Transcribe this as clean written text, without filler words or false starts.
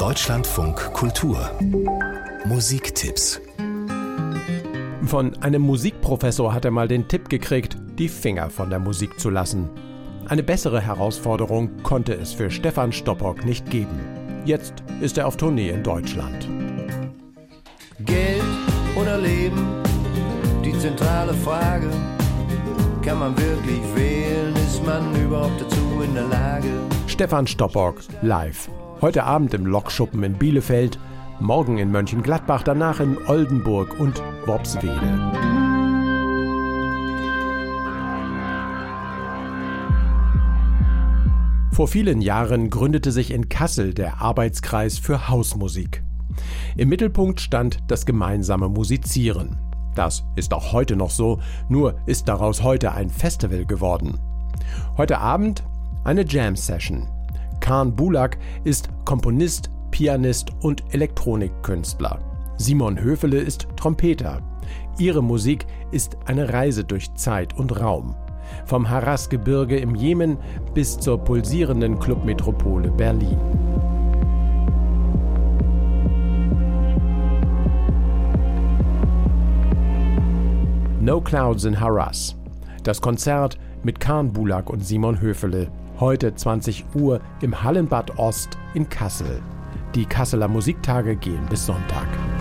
Deutschlandfunk Kultur Musiktipps. Von einem Musikprofessor hat er mal den Tipp gekriegt, die Finger von der Musik zu lassen. Eine bessere Herausforderung konnte es für Stefan Stoppock nicht geben. Jetzt ist er auf Tournee in Deutschland. Geld oder Leben, die zentrale Frage. Kann man wirklich wählen? Ist man überhaupt dazu in der Lage? Stefan Stoppock live. Heute Abend im Lokschuppen in Bielefeld, morgen in Mönchengladbach, danach in Oldenburg und Worpswede. Vor vielen Jahren gründete sich in Kassel der Arbeitskreis für Hausmusik. Im Mittelpunkt stand das gemeinsame Musizieren. Das ist auch heute noch so, nur ist daraus heute ein Festival geworden. Heute Abend eine Jam-Session. Kaan Bulak ist Komponist, Pianist und Elektronikkünstler. Simon Höfele ist Trompeter. Ihre Musik ist eine Reise durch Zeit und Raum. Vom Harras-Gebirge im Jemen bis zur pulsierenden Clubmetropole Berlin. No Clouds in Harras. Das Konzert mit Kaan Bulak und Simon Höfele. Heute 20 Uhr im Hallenbad Ost in Kassel. Die Kasseler Musiktage gehen bis Sonntag.